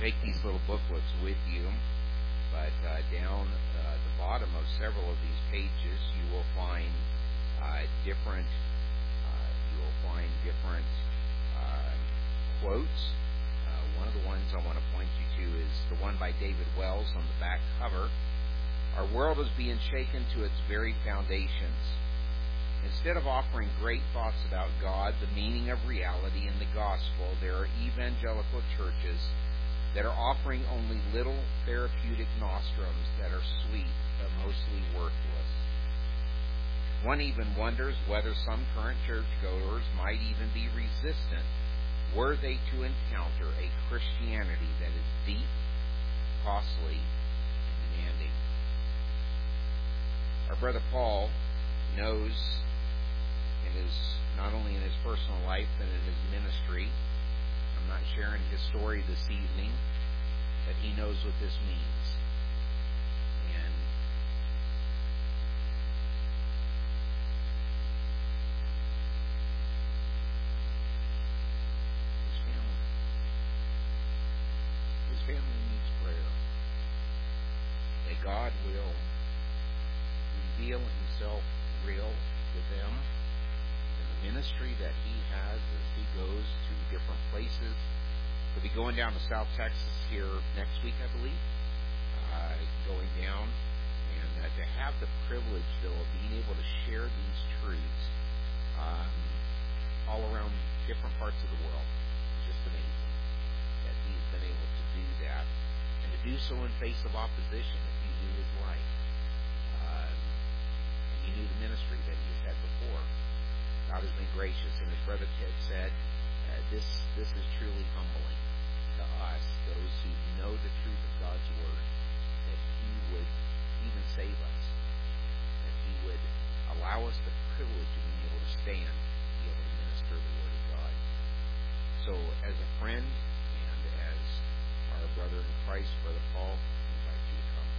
take these little booklets with you, but down the bottom of several of these pages, you will find different quotes. One of the ones I want to point you to is the one by David Wells on the back cover. Our world is being shaken to its very foundations. Instead of offering great thoughts about God, the meaning of reality, and the gospel, there are evangelical churches that are offering only little therapeutic nostrums that are sweet but mostly worthless. One even wonders whether some current churchgoers might even be resistant were they to encounter a Christianity that is deep, costly, and demanding. Our brother Paul knows, not only in his personal life but in his ministry, I'm not sharing his story this evening, but he knows what this means. And his family needs prayer, that God will reveal himself real to them, ministry that he has as he goes to different places. He'll be going down to South Texas here next week, I believe, going down, and to have the privilege, though, of being able to share these truths all around different parts of the world is just amazing that he's been able to do that, and to do so in face of opposition. If you knew his life, and you knew the ministry that he's had before, God has been gracious, and as Brother Ted said, this is truly humbling to us, those who know the truth of God's Word, that He would even save us, that He would allow us the privilege of being able to stand, to be able to minister the Word of God. So, as a friend and as our brother in Christ, Brother Paul, I invite you to come.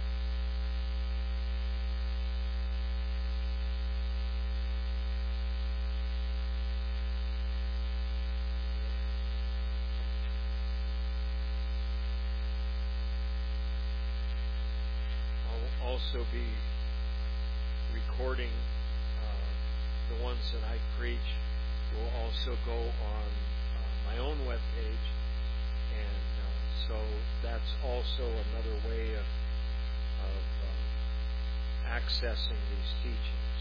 Also be recording the ones that I preach. Will also go on my own webpage, and so that's also another way of accessing these teachings.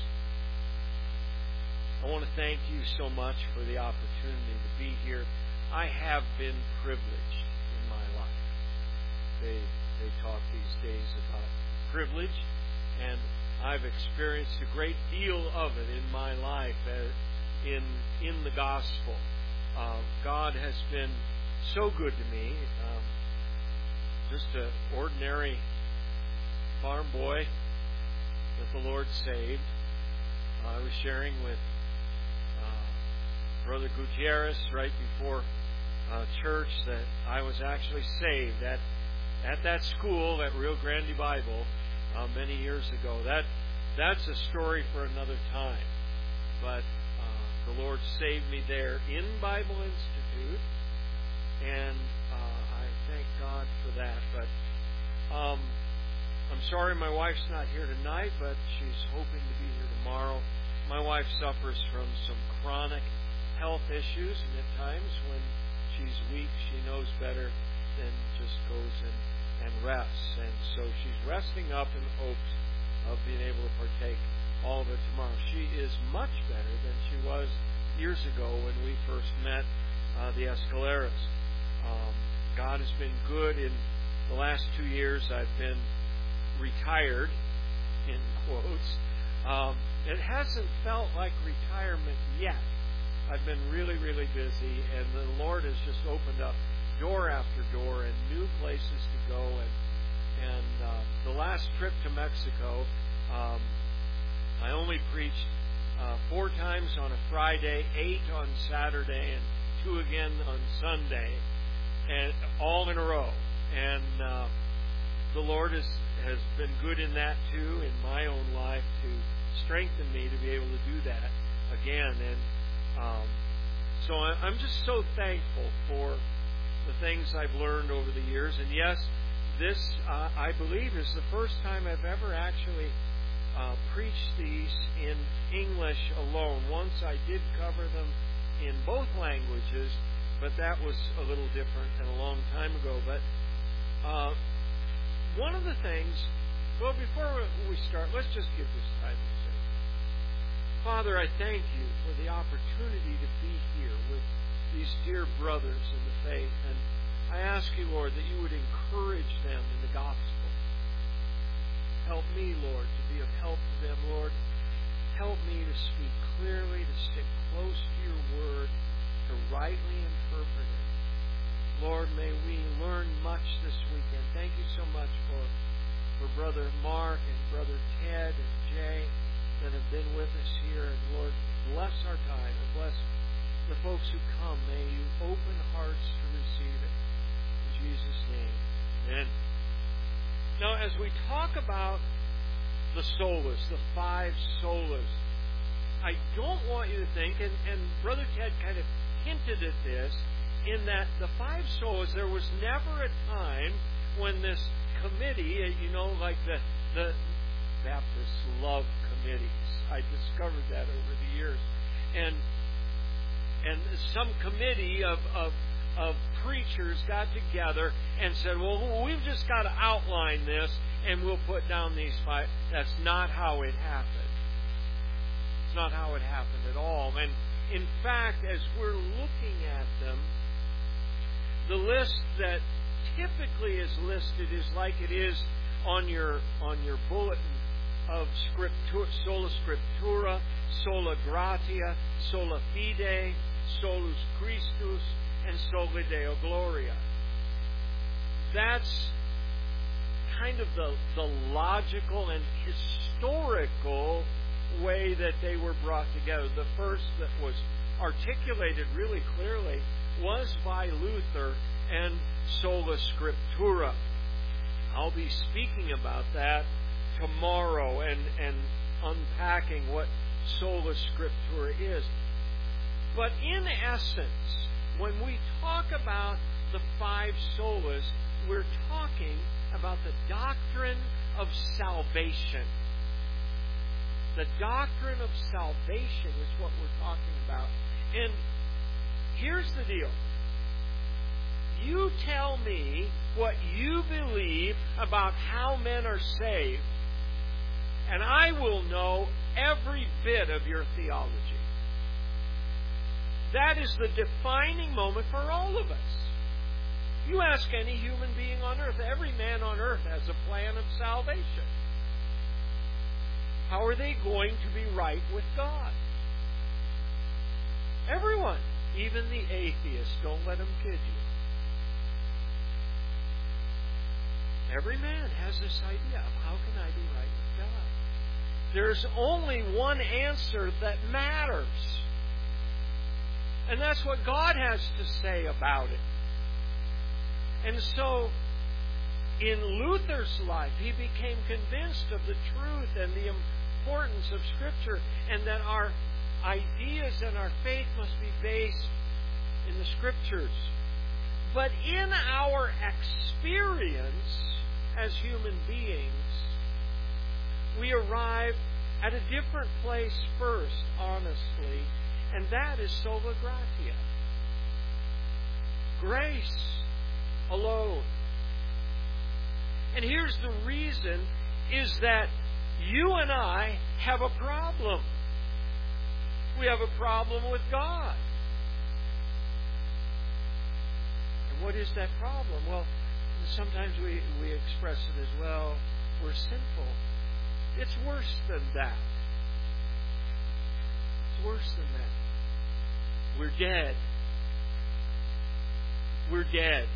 I want to thank you so much for the opportunity to be here. I have been privileged in my life. They talk these days about privilege, and I've experienced a great deal of it in my life in the gospel. God has been so good to me. Just an ordinary farm boy that the Lord saved. I was sharing with Brother Gutierrez right before church that I was actually saved at that school, at Rio Grande Bible, many years ago. That's a story for another time. But the Lord saved me there in Bible Institute, and I thank God for that. But I'm sorry my wife's not here tonight, but she's hoping to be here tomorrow. My wife suffers from some chronic health issues, and at times when she's weak, she knows better than just goes and rests. And so she's resting up in hopes of being able to partake all of it tomorrow. She is much better than she was years ago when we first met the Escaleras. God has been good. In the last 2 years, I've been retired, in quotes. It hasn't felt like retirement yet. I've been really, really busy, and the Lord has just opened up door after door and new places to go. And the last trip to Mexico, I only preached 4 times on a Friday, 8 on Saturday, and 2 again on Sunday, and all in a row. And the Lord has been good in that too, in my own life, to strengthen me to be able to do that again. And so I'm just so thankful for the things I've learned over the years. And yes, this, I believe, is the first time I've ever actually preached these in English alone. Once I did cover them in both languages, but that was a little different and a long time ago. But one of the things, well, before we start, let's just give this tithe and say, Father, I thank you for the opportunity to be here with these dear brothers in the faith. And I ask you, Lord, that you would encourage them in the gospel. Help me, Lord, to be of help to them, Lord. Help me to speak clearly, to stick close to your word, to rightly interpret it. Lord, may we learn much this weekend. Thank you so much for Brother Mark and Brother Ted and Jay that have been with us here. And Lord, bless our time and bless the folks who come. May you open hearts to receive it. In Jesus' name, amen. Now, as we talk about the solas, the 5 solas, I don't want you to think, and Brother Ted kind of hinted at this, in that the 5 solas, there was never a time when this committee, like the Baptists love committees. I discovered that over the years. And some committee of preachers got together and said, well, we've just got to outline this and we'll put down these 5. That's not how it happened. It's not how it happened at all. And in fact, as we're looking at them, the list that typically is listed is like it is on your bulletin of sola scriptura, sola gratia, sola fide, solus Christus, and sola Deo Gloria. That's kind of the logical and historical way that they were brought together. The first that was articulated really clearly was by Luther and sola scriptura. I'll be speaking about that tomorrow and unpacking what sola scriptura is. But in essence, when we talk about the 5 solas, we're talking about the doctrine of salvation. The doctrine of salvation is what we're talking about. And here's the deal. You tell me what you believe about how men are saved, and I will know every bit of your theology. That is the defining moment for all of us. You ask any human being on earth, every man on earth has a plan of salvation. How are they going to be right with God? Everyone, even the atheists, don't let them kid you. Every man has this idea of how can I be right with God? There's only one answer that matters. And that's what God has to say about it. And so, in Luther's life, he became convinced of the truth and the importance of Scripture, and that our ideas and our faith must be based in the Scriptures. But in our experience as human beings, we arrive at a different place first, honestly, and that is sola gratia. Grace alone. And here's the reason, is that you and I have a problem. We have a problem with God. And what is that problem? Well, sometimes we express it as, well, we're sinful. It's worse than that. It's worse than that. We're dead. We're dead.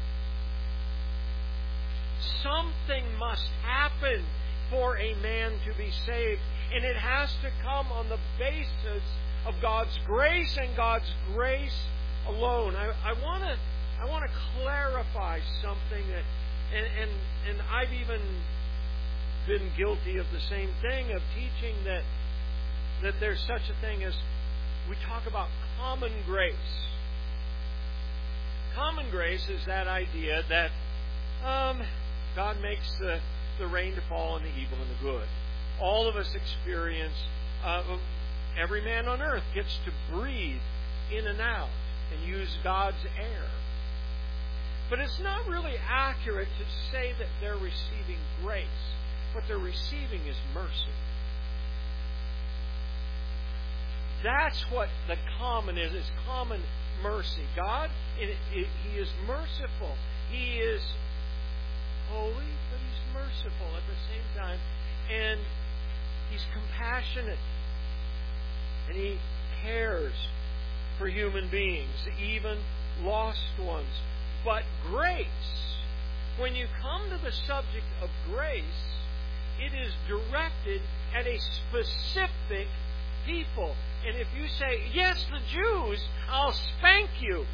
Something must happen for a man to be saved. And it has to come on the basis of God's grace and God's grace alone. I want to clarify something that, and I've even been guilty of the same thing, of teaching that there's such a thing as, we talk about common grace. common grace is that idea that God makes the rain to fall on the evil and the good. All of us experience, every man on earth gets to breathe in and out and use God's air. But it's not really accurate to say that they're receiving grace. What they're receiving is mercy. That's what the common is common mercy. God, He is merciful. He is holy, but He's merciful at the same time. And He's compassionate. And He cares for human beings, even lost ones. But grace, when you come to the subject of grace, it is directed at a specific people. And if you say, yes, the Jews, I'll spank you.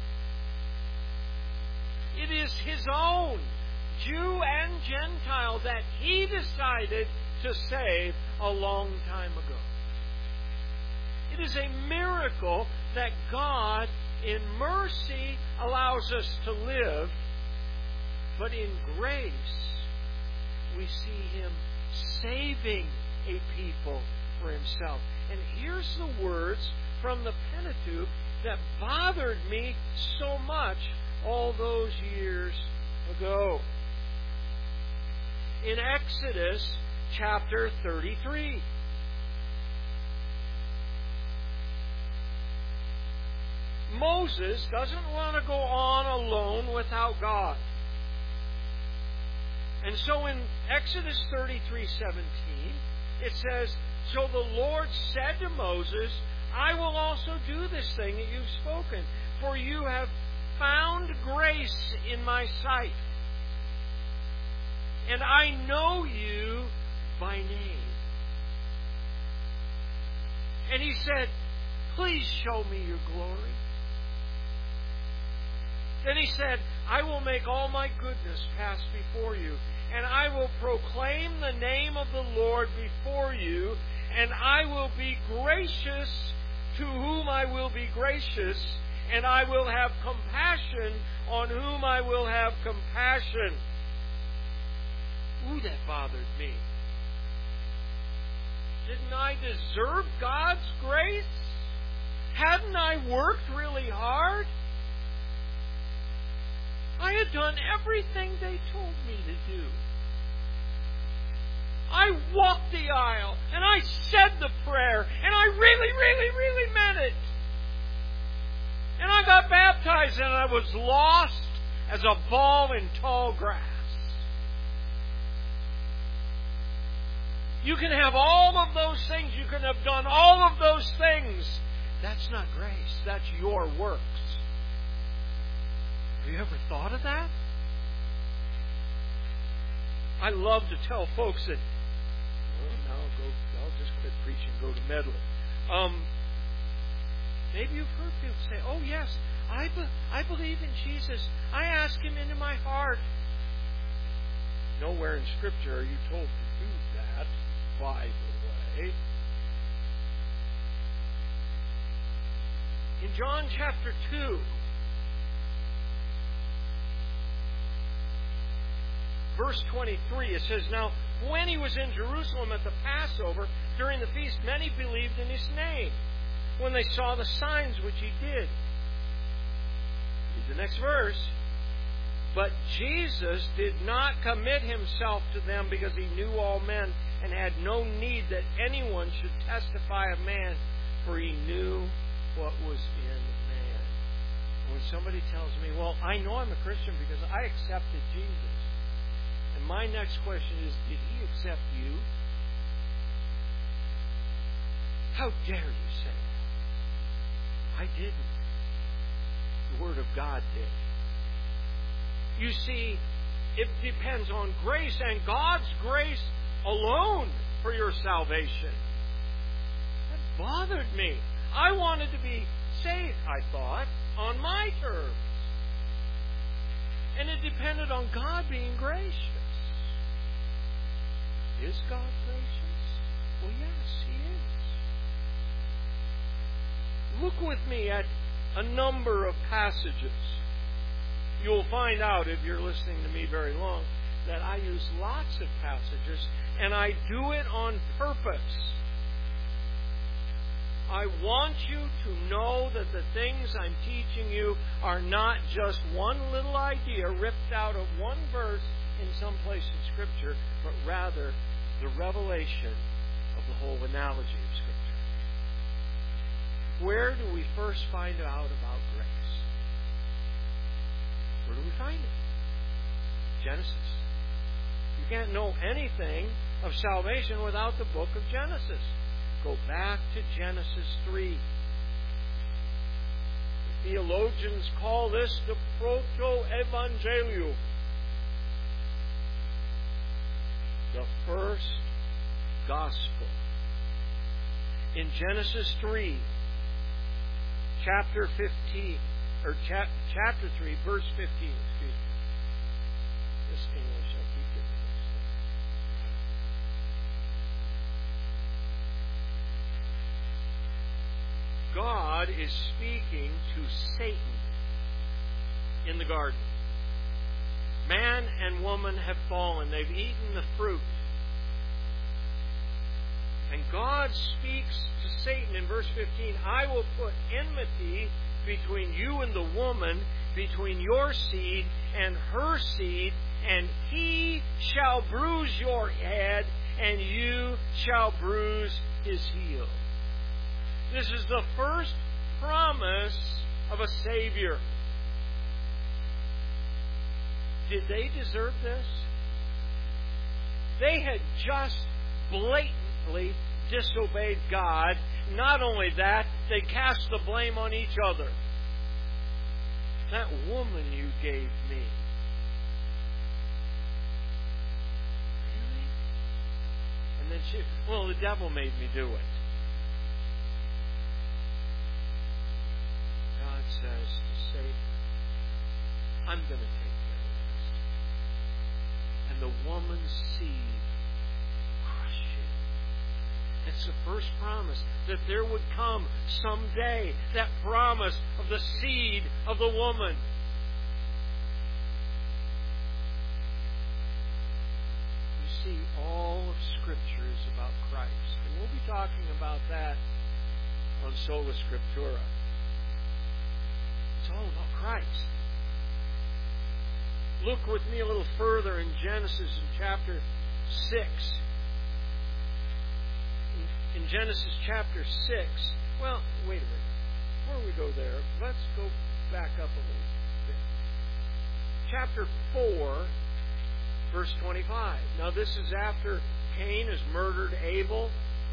It is His own, Jew and Gentile, that He decided to save a long time ago. It is a miracle that God, in mercy, allows us to live, but in grace, we see Him saving a people for Himself. And here's the words from the Pentateuch that bothered me so much all those years ago. In Exodus chapter 33. Moses doesn't want to go on alone without God. And so in Exodus 33:17, it says, so the Lord said to Moses, I will also do this thing that you've spoken, for you have found grace in my sight, and I know you by name. And He said, please show me your glory. Then He said, I will make all my goodness pass before you, and I will proclaim the name of the Lord before you, and I will be gracious to whom I will be gracious, and I will have compassion on whom I will have compassion. Ooh, that bothered me. Didn't I deserve God's grace? Hadn't I worked really hard? I had done everything they told me to do. I walked the aisle, and I said the prayer, and I really, really, really meant it. And I got baptized, and I was lost as a ball in tall grass. You can have all of those things. You can have done all of those things. That's not grace. That's your works. Have you ever thought of that? I love to tell folks that, I'll just quit preaching and go to meddling. Maybe you've heard people say, oh yes, I believe in Jesus. I ask Him into my heart. Nowhere in Scripture are you told to do that, by the way. In John chapter 2, verse 23, it says, now, when He was in Jerusalem at the Passover, during the feast, many believed in His name, when they saw the signs which He did. Read the next verse. But Jesus did not commit Himself to them, because He knew all men and had no need that anyone should testify of man, for He knew what was in man. When somebody tells me, well, I know I'm a Christian because I accepted Jesus. And my next question is, did He accept you? How dare you say that? I didn't. The Word of God did. You see, it depends on grace, and God's grace alone for your salvation. That bothered me. I wanted to be saved, I thought, on my terms. And it depended on God being gracious. Is God gracious? Well, yes, He is. Look with me at a number of passages. you'll find out if you're listening to me very long that I use lots of passages, and I do it on purpose. I want you to know that the things I'm teaching you are not just one little idea ripped out of one verse in some place in Scripture, but rather the revelation of the whole analogy of Scripture. Where do we first find out about grace? Where do we find it? Genesis. You can't know anything of salvation without the book of Genesis. Go back to Genesis 3. The theologians call this the proto-evangelium. The first gospel. In Genesis 3, chapter 15, or chapter 3, verse 15, excuse me. This English, I keep getting mixed up. God is speaking to Satan in the garden. Man and woman have fallen. They've eaten the fruit. And God speaks to Satan in verse 15, I will put enmity between you and the woman, between your seed and her seed, and he shall bruise your head, and you shall bruise his heel. This is the first promise of a Savior. Did they deserve this? They had just blatantly disobeyed God. Not only that, they cast the blame on each other. That woman you gave me. Really? And then the devil made me do it. God says to Satan, I'm going to take care of this. And the woman's seed crush you. It's the first promise that there would come someday, that promise of the seed of the woman. You see, all of Scripture is about Christ. And we'll be talking about that on Sola Scriptura. It's all about Christ. Look with me a little further in Genesis in chapter 6. In Genesis chapter 6, well, wait a minute. Before we go there, let's go back up a little bit. Chapter 4, verse 25. Now this is after Cain has murdered Abel.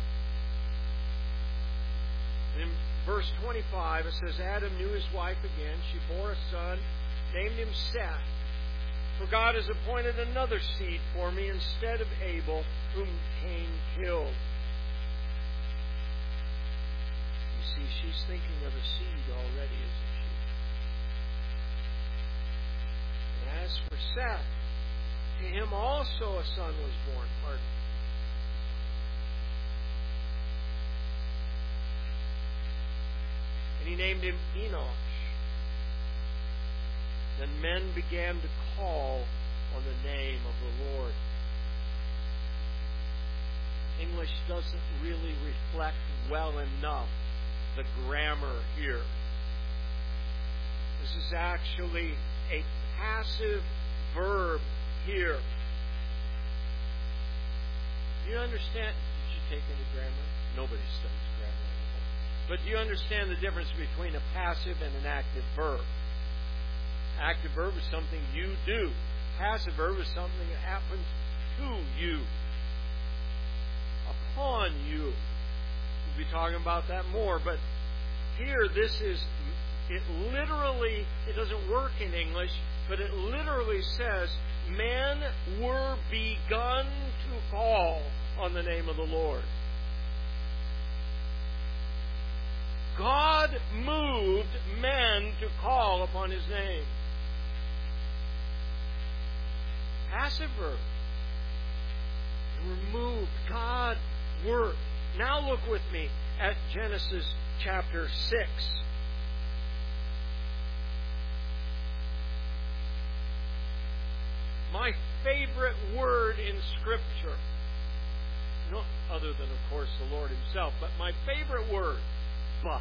In verse 25, it says, Adam knew his wife again. She bore a son, named him Seth. For God has appointed another seed for me instead of Abel, whom Cain killed. You see, she's thinking of a seed already, isn't she? And as for Seth, to him also a son was born. Pardon. And he named him Enosh. Then men began to call on the name of the Lord. English doesn't really reflect well enough the grammar here. This is actually a passive verb here. Do you understand? Did you take any grammar? Nobody studies grammar anymore. But do you understand the difference between a passive and an active verb? Active verb is something you do. Passive verb is something that happens to you. Upon you. We'll be talking about that more. But here, it doesn't work in English, but it literally says, men were begun to call on the name of the Lord. God moved men to call upon His name. Passive verb. They were moved. God worked. Now look with me at Genesis chapter 6. my favorite word in Scripture. Other than, of course, the Lord Himself, but my favorite word, but.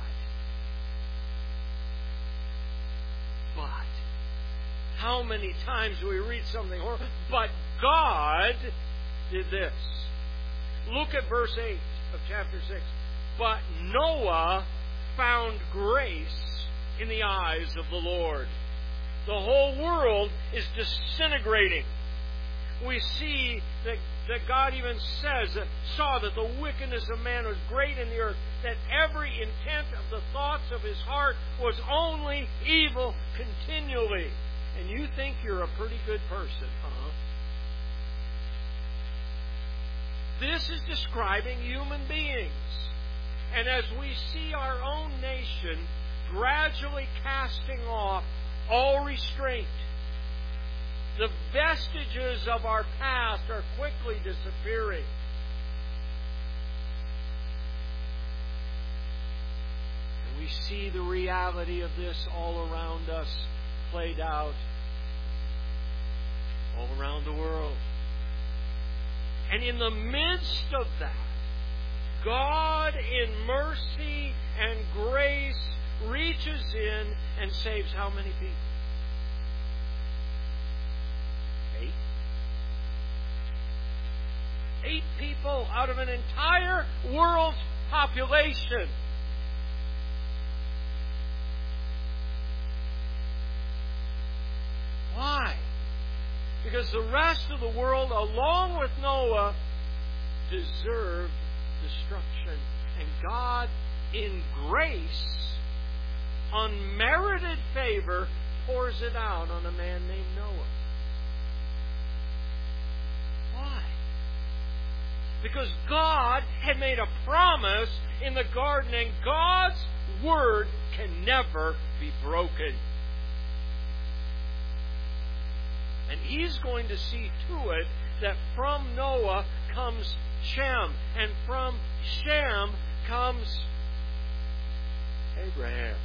But. How many times do we read something horrible? But God did this. Look at verse 8 of chapter 6. But Noah found grace in the eyes of the Lord. The whole world is disintegrating. We see that God even saw that the wickedness of man was great in the earth, that every intent of the thoughts of his heart was only evil continually. And you think you're a pretty good person, huh? This is describing human beings. And as we see our own nation gradually casting off all restraint, the vestiges of our past are quickly disappearing. And we see the reality of this all around us played out all around the world. And in the midst of that, God in mercy and grace reaches in and saves how many people? 8 people out of an entire world's population. Why? Because the rest of the world, along with Noah, deserved destruction. And God, in grace, unmerited favor, pours it out on a man named Noah. Why? Because God had made a promise in the garden, and God's word can never be broken. And He's going to see to it that from Noah comes Shem, and from Shem comes Abraham.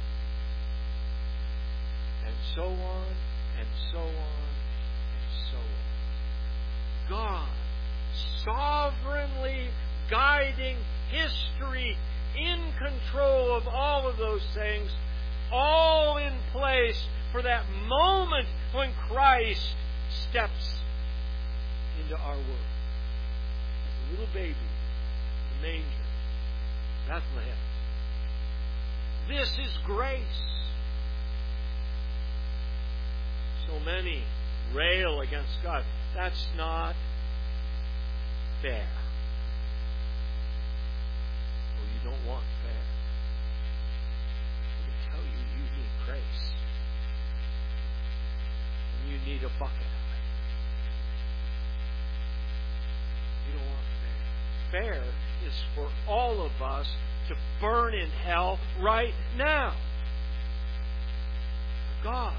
And so on, and so on, and so on. God sovereignly guiding history, in control of all of those things, all in place for that moment when Christ steps into our world. As a little baby in the manger, Bethlehem. This is grace. So many rail against God. That's not fair. Oh, you don't want fair. I can tell you, you need grace. And you need a bucket of it. You don't want fair. Fair is for all of us to burn in hell right now. God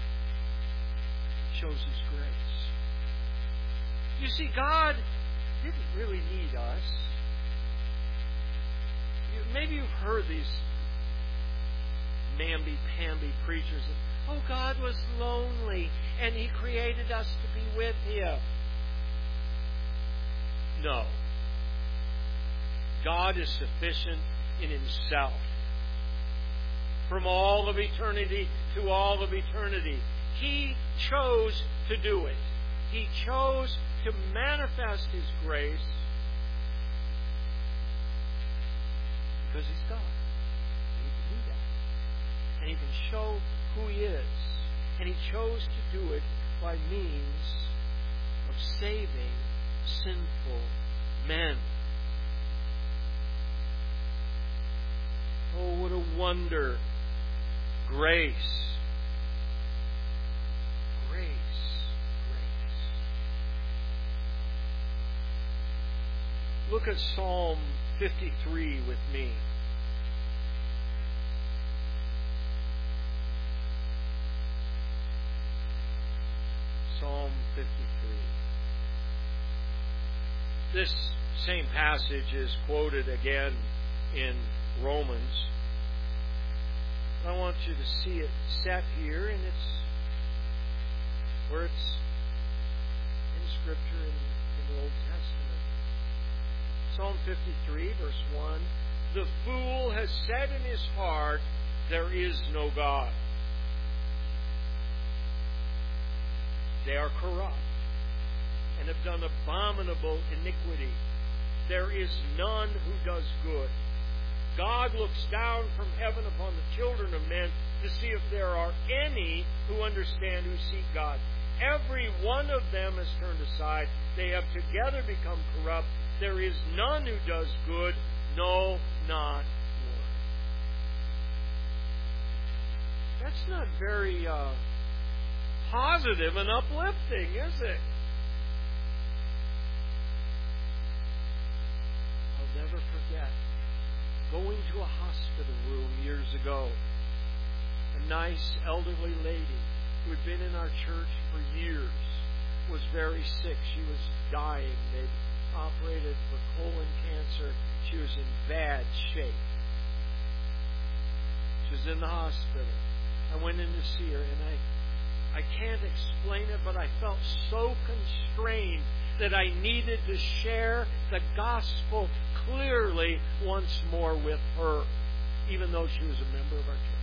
shows His grace. You see, God didn't really need us. Maybe you've heard these namby-pamby preachers. Oh, God was lonely and He created us to be with Him. No. God is sufficient in Himself. From all of eternity to all of eternity, He chose to do it. He chose to manifest His grace because He's God. And He can do that. And He can show who He is. And He chose to do it by means of saving sinful men. Oh, what a wonder. Grace. Grace. Look at Psalm 53 with me. Psalm 53. This same passage is quoted again in Romans. I want you to see it set here, and it's where it's Scripture in the Old Testament. Psalm 53, verse 1, "The fool has said in his heart, there is no God. They are corrupt and have done abominable iniquity. There is none who does good. God looks down from heaven upon the children of men to see if there are any who understand, who seek God. Every one of them has turned aside. They have together become corrupt. There is none who does good, no, not one." That's not very positive and uplifting, is it? I'll never forget going to a hospital room years ago. A nice elderly lady who had been in our church for years was very sick. She was dying. They'd operated for colon cancer. She was in bad shape. She was in the hospital. I went in to see her, and I can't explain it, but I felt so constrained that I needed to share the gospel clearly once more with her, even though she was a member of our church.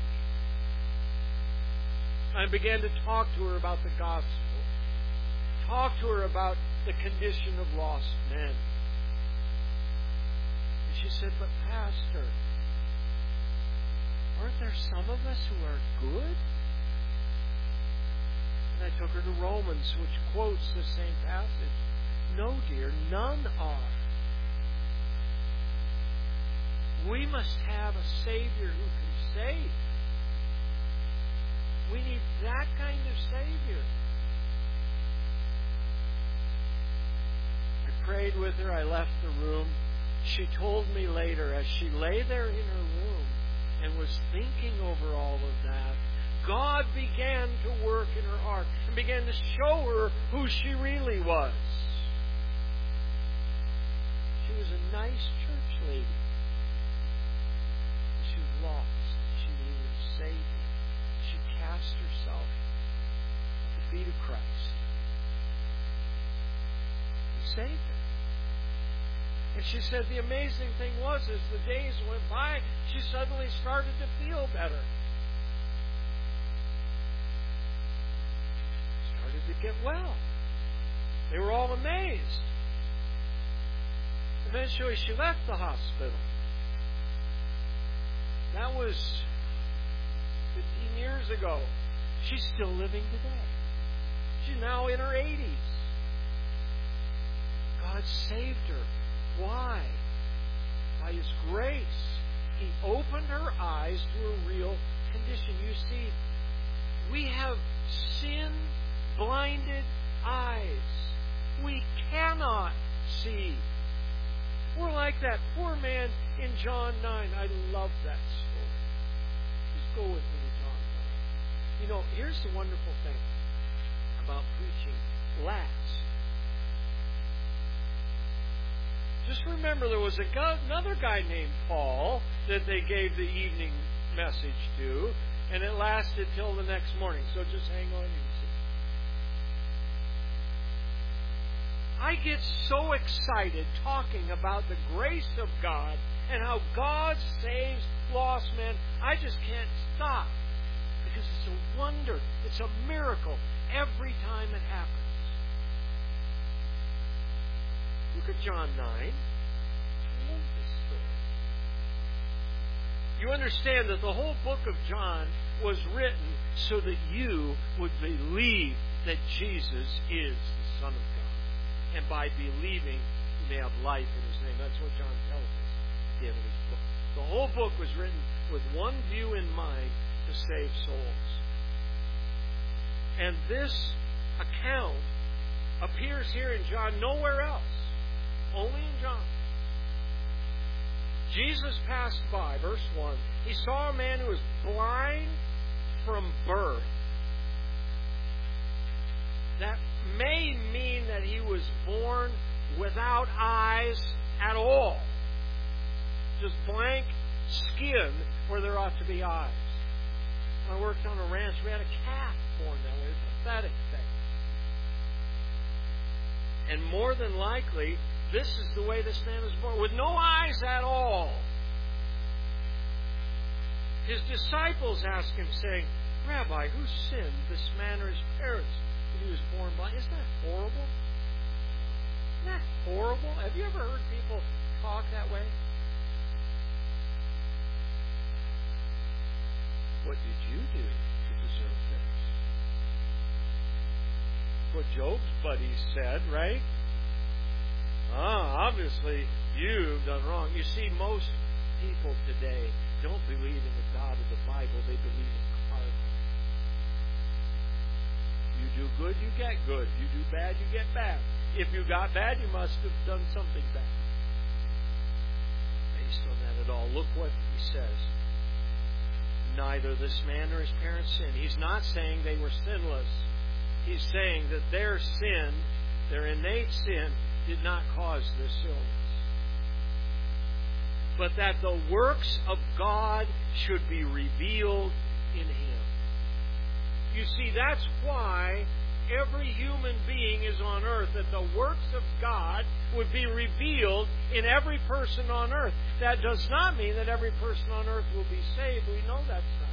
I began to talk to her about the gospel, talk to her about the condition of lost men. And she said, "But Pastor, aren't there some of us who are good?" And I took her to Romans, which quotes the same passage. "No, dear, none are. We must have a Savior who can save. We need that kind of Savior." I prayed with her. I left the room. She told me later, as she lay there in her room and was thinking over all of that, God began to work in her heart and began to show her who she really was. She was a nice church lady. She was lost. She needed a Savior. She cast herself at the feet of Christ. He saved her. And she said the amazing thing was, as the days went by, she suddenly started to feel better. Started to get well. They were all amazed. Eventually she left the hospital. That was 15 years ago. She's still living today. She's now in her 80s. God saved her. Why? By His grace. He opened her eyes to a real condition. You see, we have sin-blinded eyes. We cannot see. We're like that poor man in John 9. I love that story. Just go with me to John 9. You know, here's the wonderful thing about preaching last. Just remember, there was another guy named Paul that they gave the evening message to, and it lasted till the next morning. So just hang on and see. I get so excited talking about the grace of God and how God saves lost men. I just can't stop, because it's a wonder. It's a miracle every time it happens. Look at John 9. I love this story. You understand that the whole book of John was written so that you would believe that Jesus is the Son of God. And by believing, you may have life in His name. That's what John tells us at the end of his book. The whole book was written with one view in mind: to save souls. And this account appears here in John, nowhere else. Only in John. Jesus passed by, verse 1. He saw a man who was blind from birth. That may mean that he was born without eyes at all. Just blank skin where there ought to be eyes. When I worked on a ranch, we had a calf born that way. It was a pathetic thing. And more than likely, this is the way this man was born, with no eyes at all. His disciples ask him, saying, Rabbi, who sinned, this man or his parents, that he was born blind? Isn't that horrible? Isn't that horrible? Have you ever heard people talk that way? What did you do to deserve this? What Job's buddies said, right? Obviously you've done wrong. You see, most people today don't believe in the God of the Bible. They believe in karma. You do good, you get good. You do bad, you get bad. If you got bad, you must have done something bad. Based on that at all, look what he says. Neither this man nor his parents sinned. He's not saying they were sinless. He's saying that their sin, their innate sin, did not cause this illness. But that the works of God should be revealed in him. You see, that's why every human being is on earth, that the works of God would be revealed in every person on earth. That does not mean that every person on earth will be saved. We know that's not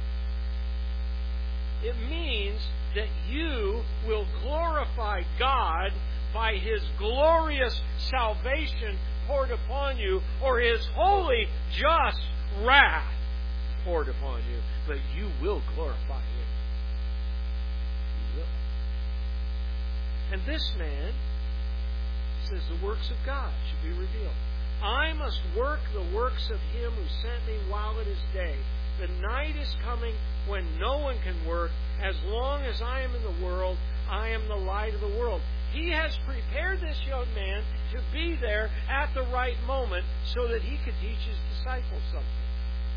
true. It means that you will glorify God by His glorious salvation poured upon you, or His holy, just wrath poured upon you. But you will glorify Him. You will. And this man says the works of God should be revealed. I must work the works of Him who sent me while it is day. The night is coming when no one can work. As long as I am in the world, I am the light of the world. He has prepared this young man to be there at the right moment so that he could teach his disciples something.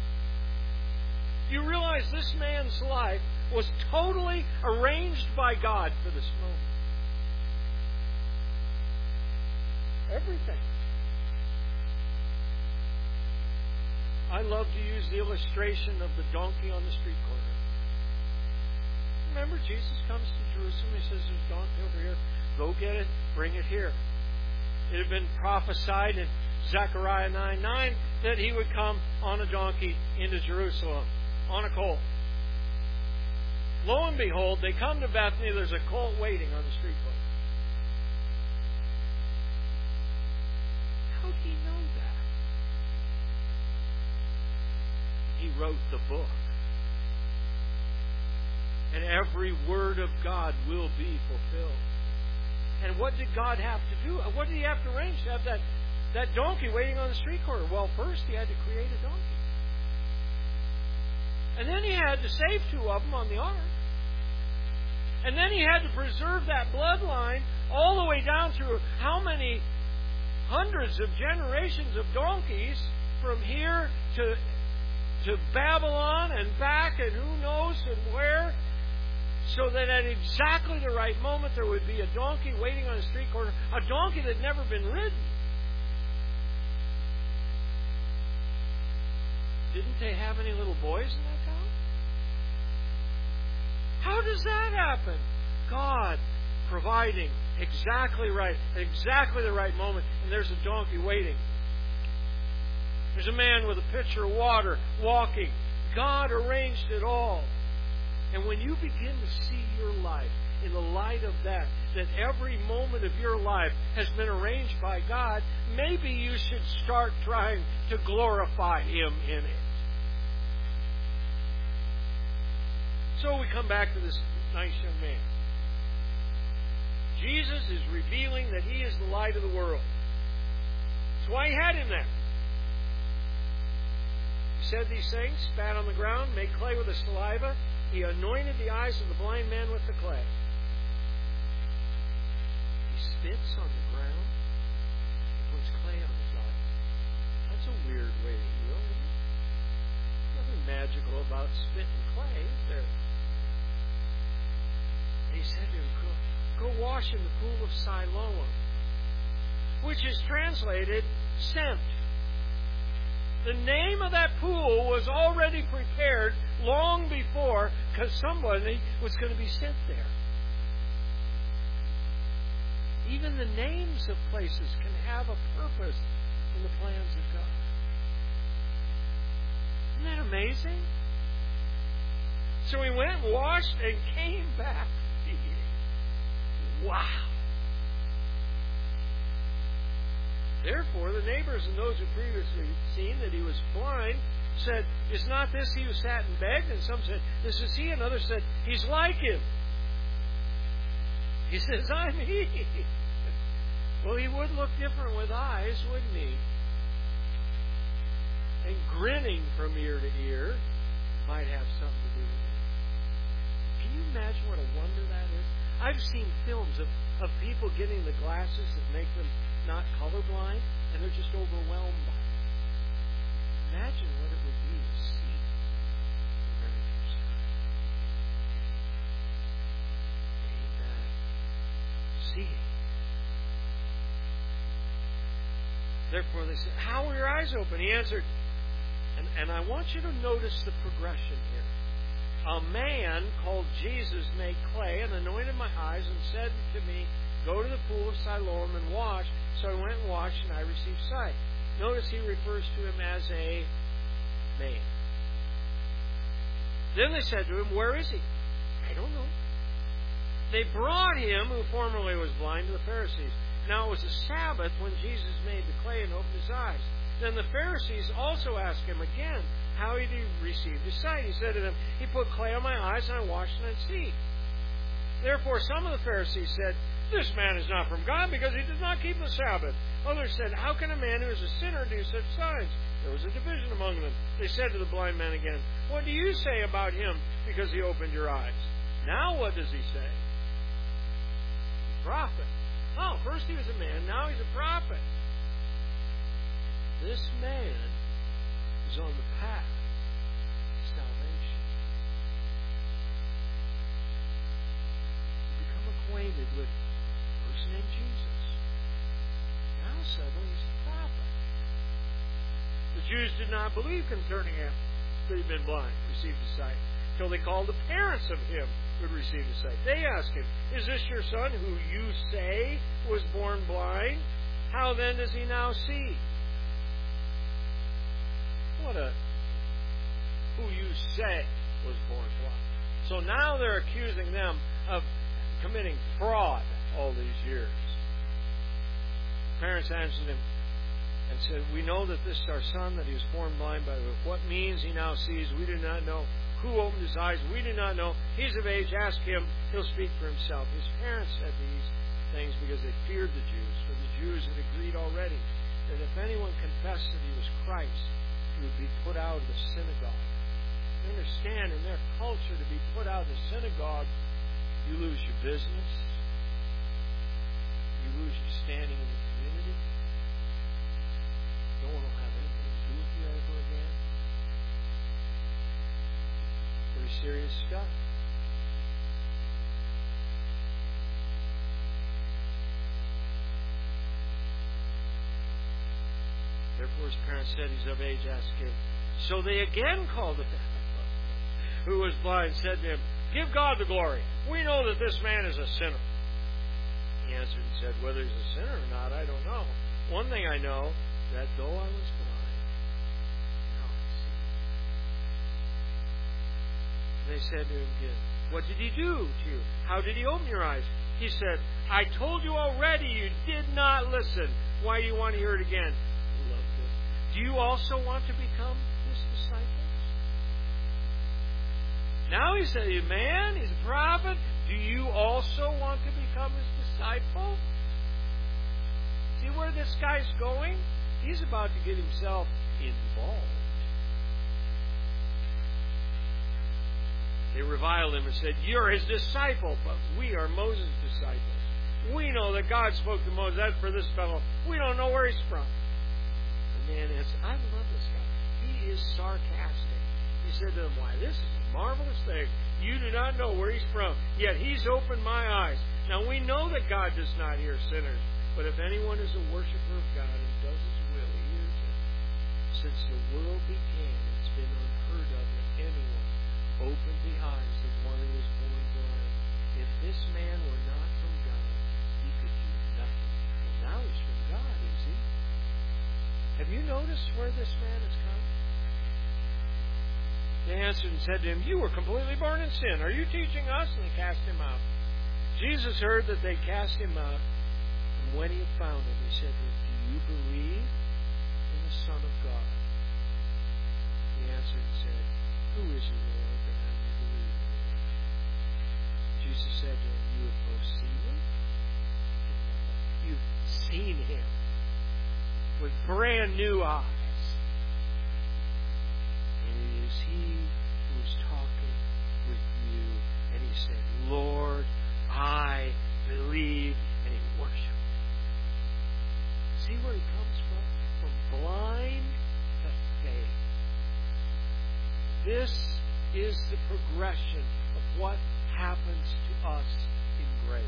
You realize this man's life was totally arranged by God for this moment. Everything. I love to use the illustration of the donkey on the street corner. Remember, Jesus comes to Jerusalem. He says, there's a donkey over here. Go get it. Bring it here. It had been prophesied in Zechariah 9:9 that he would come on a donkey into Jerusalem, on a colt. Lo and behold, they come to Bethany. There's a colt waiting on the street corner. How did he know that? He wrote the book. And every word of God will be fulfilled. And what did God have to do? What did He have to arrange to have that donkey waiting on the street corner? Well, first He had to create a donkey. And then He had to save two of them on the ark. And then He had to preserve that bloodline all the way down through how many hundreds of generations of donkeys from here to Babylon and back and who knows and where, so that at exactly the right moment there would be a donkey waiting on a street corner, a donkey that had never been ridden. Didn't they have any little boys in that town? How does that happen? God providing exactly right, exactly the right moment, and there's a donkey waiting. There's a man with a pitcher of water walking. God arranged it all. And when you begin to see your life in the light of that every moment of your life has been arranged by God, maybe you should start trying to glorify Him in it. So we come back to this nice young man. Jesus is revealing that He is the light of the world. That's why He had him there. He said these things, spat on the ground, made clay with his saliva. He anointed the eyes of the blind man with the clay. He spits on the ground and puts clay on his eyes. That's a weird way to heal, isn't it? Nothing magical about spitting clay, is there? And he said to him, go wash in the pool of Siloam, which is translated sent. The name of that pool was already prepared long before, because somebody was going to be sent there. Even the names of places can have a purpose in the plans of God. Isn't that amazing? So he went, washed, and came back eating. Wow. Therefore, the neighbors and those who previously seen that he was blind said, "Is not this he who sat and begged?" And some said, "This is he." And others said, "He's like him." He says, "I'm he." Well, he would look different with eyes, wouldn't he? And grinning from ear to ear might have something to do with it. Can you imagine what a wonder that is? I've seen films of people getting the glasses that make them not colorblind, and they're just overwhelmed by it. Imagine what it would be to see the very first time. Came back seeing. Therefore they said, "How were your eyes open?" He answered, and I want you to notice the progression here. A man called Jesus made clay and anointed my eyes and said to me, "Go to the pool of Siloam and wash." So I went and washed, and I received sight. Notice he refers to him as a man. Then they said to him, "Where is he?" "I don't know." They brought him, who formerly was blind, to the Pharisees. Now it was a Sabbath when Jesus made the clay and opened his eyes. Then the Pharisees also asked him again how he received his sight. He said to them, "He put clay on my eyes, and I washed, and I see." Therefore some of the Pharisees said, "This man is not from God, because he does not keep the Sabbath." Others said, "How can a man who is a sinner do such signs?" There was a division among them. They said to the blind man again, "What do you say about him, because he opened your eyes?" Now what does he say? He's a prophet. Oh, first he was a man, now he's a prophet. This man is on the path to salvation. You become acquainted with a person named Jesus. Now suddenly he's a prophet. The Jews did not believe concerning him that he'd been blind, received his sight, till they called the parents of him who had received his sight. They asked him, "Is this your son who you say was born blind? How then does he now see?" Who you say was born blind. So now they're accusing them of committing fraud all these years. Parents answered him and said, "We know that this is our son, that he was born blind, by what means he now sees, we do not know. Who opened his eyes, we do not know. He's of age, ask him, he'll speak for himself." His parents said these things because they feared the Jews, for the Jews had agreed already that if anyone confessed that he was Christ, he would be put out of the synagogue. You understand, in their culture, to be put out of the synagogue, you lose your business, you lose your standing in the community. No one will have anything to do with you ever again. Pretty serious stuff. Therefore his parents said, "He's of age, ask him." So they again called the man who was blind, said to him, "Give God the glory. We know that this man is a sinner." He answered and said, "Whether he's a sinner or not, I don't know. One thing I know, that though I was blind, now I see." They said to him again, "What did he do to you? How did he open your eyes?" He said, "I told you already, you did not listen. Why do you want to hear it again?" Do you also want to become his disciples? Now he said, "Man, he's a prophet. Do you also want to become his disciple?" See where this guy's going? He's about to get himself involved. They reviled him and said, "You're his disciple, but we are Moses' disciples. We know that God spoke to Moses. As for this fellow, we don't know where he's from." The man answered, "I love this guy. He is sarcastic." He said to them, "Why, this is a marvelous thing. You do not know where he's from, yet he's opened my eyes. Now we know that God does not hear sinners, but if anyone is a worshiper of God and does his will, he hears him. Since the world began, it's been unheard of that anyone opened the eyes of one who was born blind. If this man were not from God, he could do nothing." notice where this man has come? They answered and said to him, You were completely born in sin. Are you teaching us? And they cast him out. Jesus heard that they cast him out. And when he had found him, he said to him, Do you believe in the Son of God? He answered and said, Who is he, Lord, that I may believe in him? Jesus said to him, You have both seen him. You've seen him with brand new eyes. And it is he who is talking with you. And he said, Lord, I believe. And he worshiped. See where he comes from? From blind to faith. This is the progression of what happens to us in grace.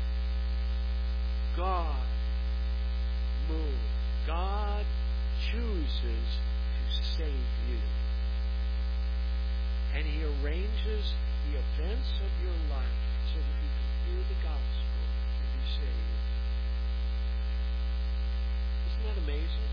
God moves. God chooses to save you. And He arranges the events of your life so that you can hear the gospel and be saved. Isn't that amazing?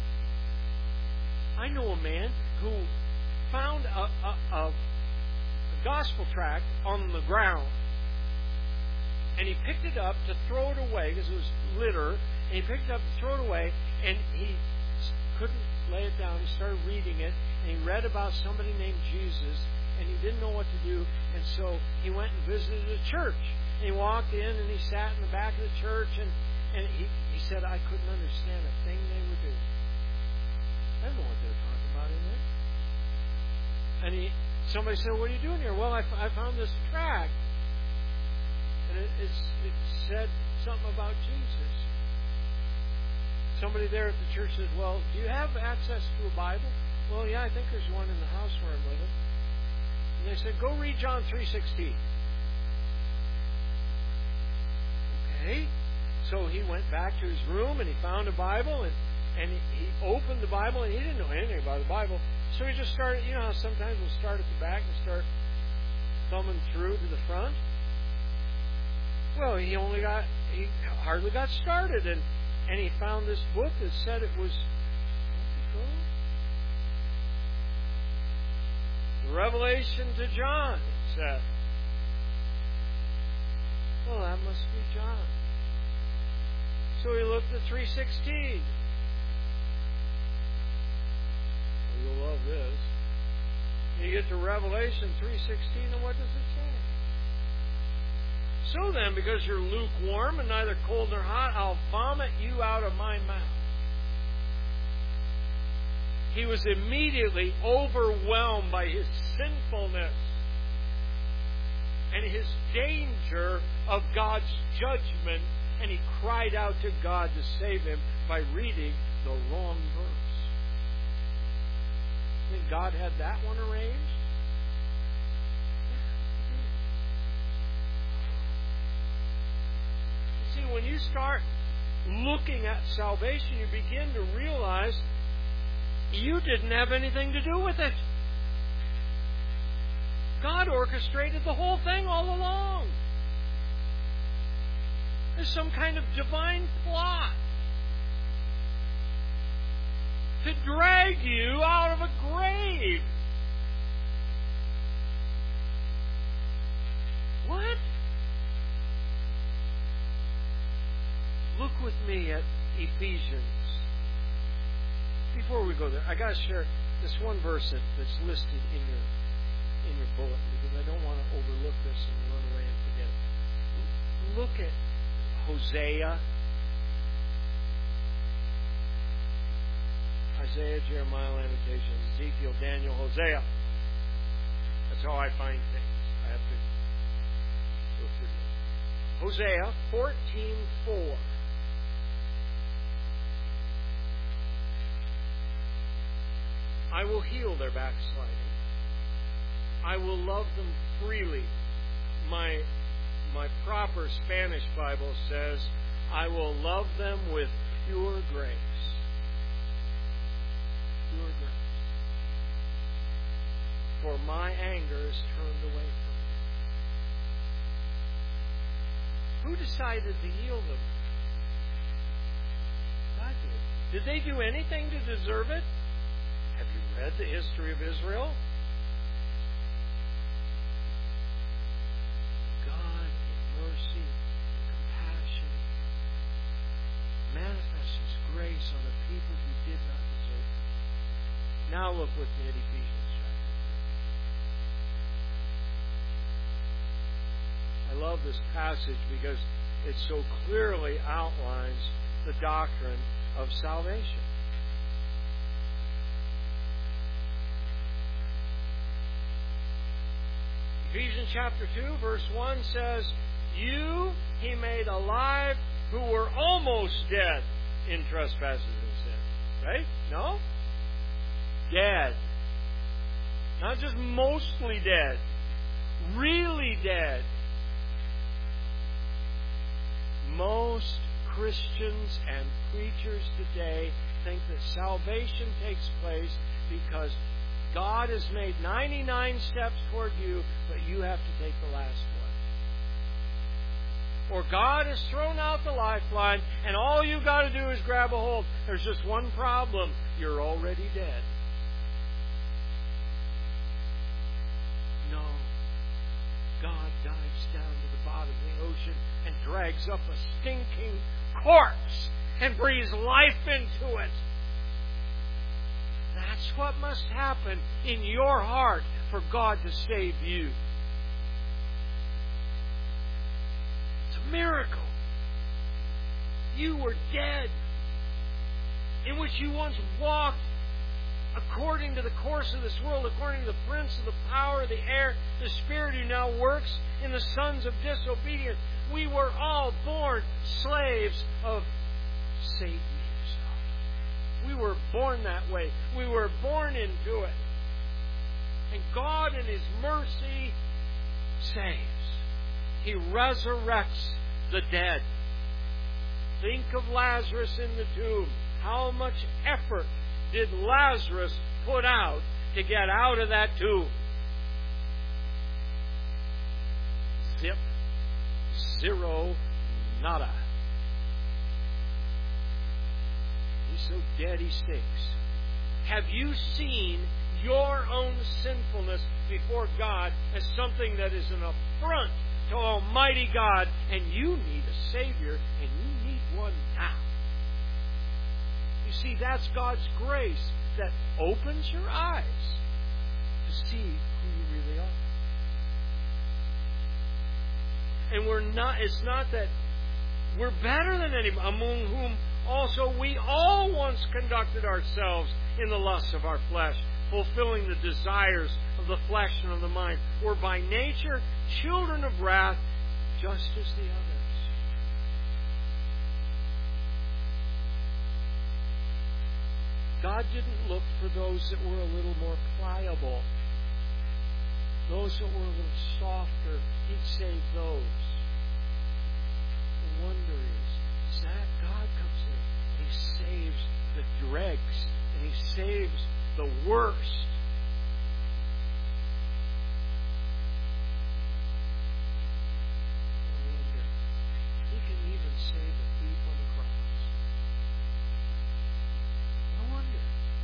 I know a man who found a gospel tract on the ground. And he picked it up to throw it away because it was litter. And he picked it up to throw it away. And he couldn't lay it down. He started reading it. And he read about somebody named Jesus. And he didn't know what to do. And so he went and visited a church. And he walked in and he sat in the back of the church. And he said, I couldn't understand a thing they were doing. I don't know what they were talking about in there. And somebody said, What are you doing here? Well, I found this tract. And it said something about Jesus. Somebody there at the church says, Well, do you have access to a Bible? Well, yeah, I think there's one in the house where I'm living. And they said, Go read John 3:16. Okay. So he went back to his room and he found a Bible and he opened the Bible and he didn't know anything about the Bible. So he just started, you know how sometimes we'll start at the back and start thumbing through to the front? Well, he hardly got started, and he found this book that said it was the Revelation to John. It said, well, that must be John. So he looked at 3:16. Well, you'll love this. You get to Revelation 3:16, and what does it say? So then, because you're lukewarm and neither cold nor hot, I'll vomit you out of my mouth. He was immediately overwhelmed by his sinfulness and his danger of God's judgment, and he cried out to God to save him by reading the wrong verse. Think God had that one arranged? See, when you start looking at salvation, you begin to realize you didn't have anything to do with it. God orchestrated the whole thing all along. There's some kind of divine plot to drag you out of a grave. What? Look with me at Ephesians. Before we go there, I got to share this one verse that's listed in your bulletin because I don't want to overlook this and run away and forget it. Look at Hosea. Isaiah, Jeremiah, Lamentations, Ezekiel, Daniel, Hosea. That's how I find things. I have to go through this. Hosea 14:4. I will heal their backsliding. I will love them freely. My proper Spanish Bible says, I will love them with pure grace. Pure grace. For my anger is turned away from me. Who decided to heal them? God did. Did they do anything to deserve it? Have you read the history of Israel? God, in mercy and compassion, manifests His grace on a people who did not deserve it. Now look with me at Ephesians chapter 3. I love this passage because it so clearly outlines the doctrine of salvation. Ephesians chapter 2, verse 1 says, "You He made alive who were almost dead in trespasses and sin." Right? No? Dead. Not just mostly dead. Really dead. Most Christians and preachers today think that salvation takes place because God has made 99 steps toward you, but you have to take the last one. Or God has thrown out the lifeline, and all you got to do is grab a hold. There's just one problem. You're already dead. No. God dives down to the bottom of the ocean and drags up a stinking corpse and breathes life into it. That's what must happen in your heart for God to save you. It's a miracle. You were dead, in which you once walked according to the course of this world, according to the prince of the power of the air, the spirit who now works in the sons of disobedience. We were all born slaves of Satan himself. We were born that way. We were born into it. And God in His mercy saves. He resurrects the dead. Think of Lazarus in the tomb. How much effort did Lazarus put out to get out of that tomb? Zip. Zero. Nada. He's so dead he stinks. Have you seen your own sinfulness before God as something that is an affront to Almighty God, and you need a Savior, and you need one now? You see, that's God's grace that opens your eyes to see who you really are. And it's not that we're better than anyone, among whom also we all once conducted ourselves in the lusts of our flesh, fulfilling the desires of the flesh and of the mind. We're by nature children of wrath, just as the others. God didn't look for those that were a little more pliable. Those that were a little softer, He'd save those. The wonder is that God comes in and He saves the dregs, and He saves the worst. I wonder, He can even save a thief on the cross. No wonder.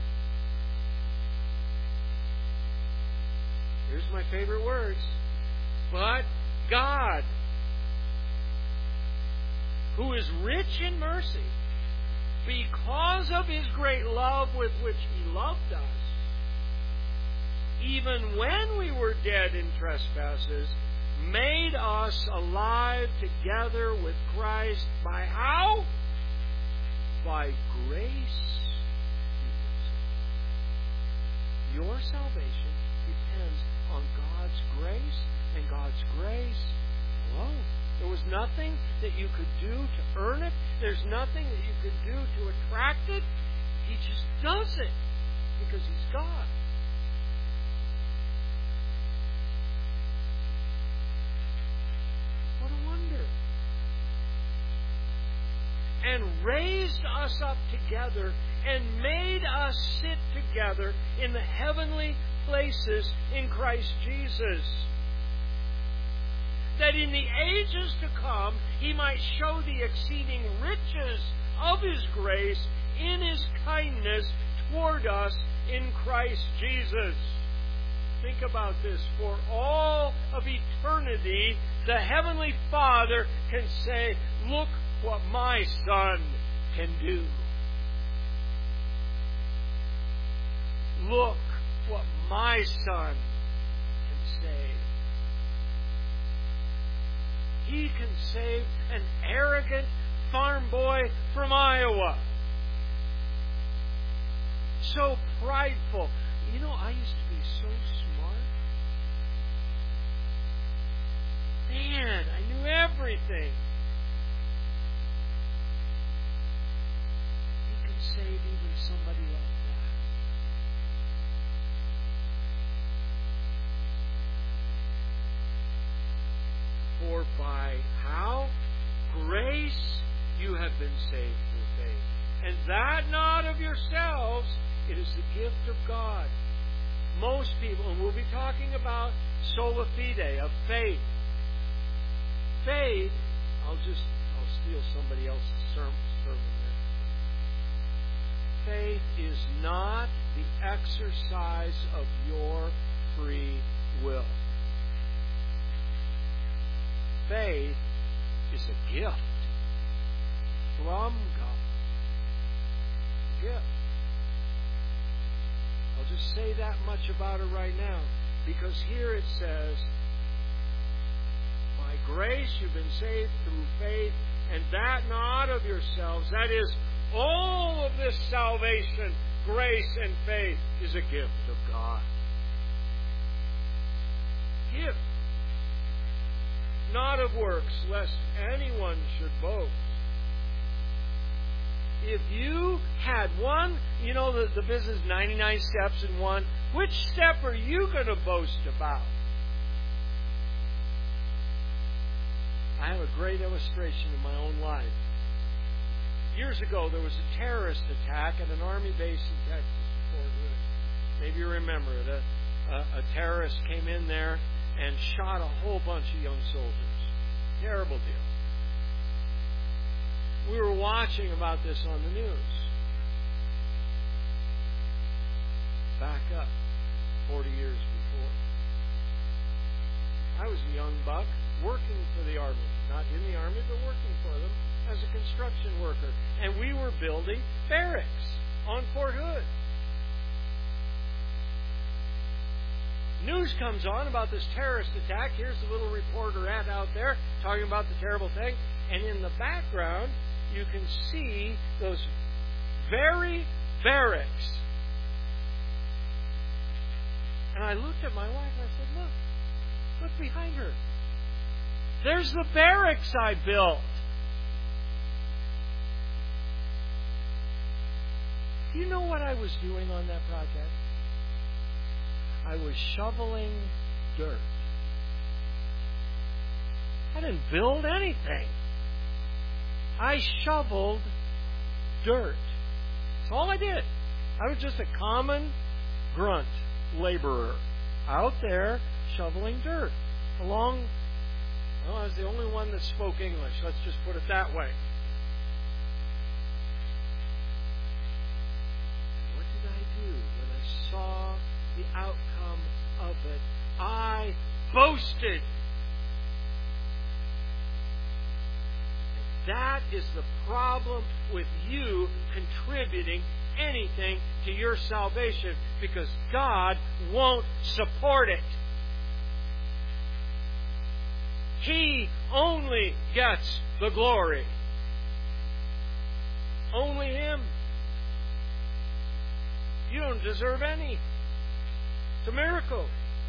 Here's my favorite words. But God, who is rich in mercy, because of His great love with which He loved us, even when we were dead in trespasses, made us alive together with Christ. By how? By grace. Your salvation depends on God's grace and God's grace alone. There was nothing that you could do to earn it. There's nothing that you could do to attract it. He just does it because He's God. What a wonder. And raised us up together and made us sit together in the heavenly places in Christ Jesus, that in the ages to come He might show the exceeding riches of His grace in His kindness toward us in Christ Jesus. Think about this. For all of eternity, the Heavenly Father can say, look what my Son can do. Look what my Son can save. He can save an arrogant farm boy from Iowa. So prideful. You know, I used to be so smart. Man, I knew everything. He can save even somebody like that. For by how? Grace you have been saved through faith. And that not of yourselves, it is the gift of God. Most people, and we'll be talking about sola fide, of faith. Faith, I'll steal somebody else's sermon here. Faith is not the exercise of your free will. Faith is a gift from God. A gift. I'll just say that much about it right now, because here it says, by grace you've been saved through faith, and that not of yourselves. That is, all of this salvation, grace and faith, is a gift of God. Gift. Not of works, lest anyone should boast. If you had one, you know the business 99 steps in one, which step are you going to boast about? I have a great illustration in my own life. Years ago, there was a terrorist attack at an army base in Texas, Fort Hood. Maybe you remember it. A terrorist came in there and shot a whole bunch of young soldiers. Terrible deal. We were watching about this on the news. Back up 40 years before. I was a young buck working for the Army. Not in the Army, but working for them as a construction worker. And we were building barracks on Fort Hood. News comes on about this terrorist attack. Here's the little reporter out there talking about the terrible thing. And in the background, you can see those very barracks. And I looked at my wife and I said, look behind her. There's the barracks I built. Do you know what I was doing on that project? I was shoveling dirt. I didn't build anything. I shoveled dirt. That's all I did. I was just a common grunt laborer out there shoveling dirt along. Well, I was the only one that spoke English. Let's just put it that way. What did I do when I saw the outcome of it? I boasted. That is the problem with you contributing anything to your salvation, because God won't support it. He only gets the glory. Only Him. You don't deserve any. It's a miracle.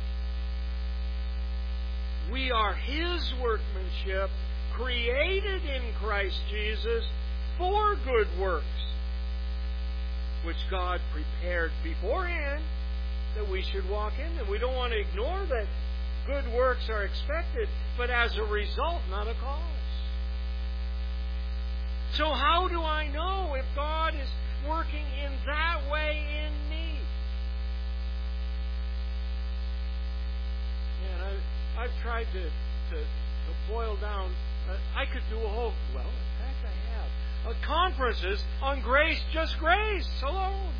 We are His workmanship, created in Christ Jesus for good works, which God prepared beforehand that we should walk in them. We don't want to ignore that good works are expected, but as a result, not a cause. So how do I know if God is working in that way in me? And I've tried to boil down. I could do in fact I have, conferences on grace, just grace alone.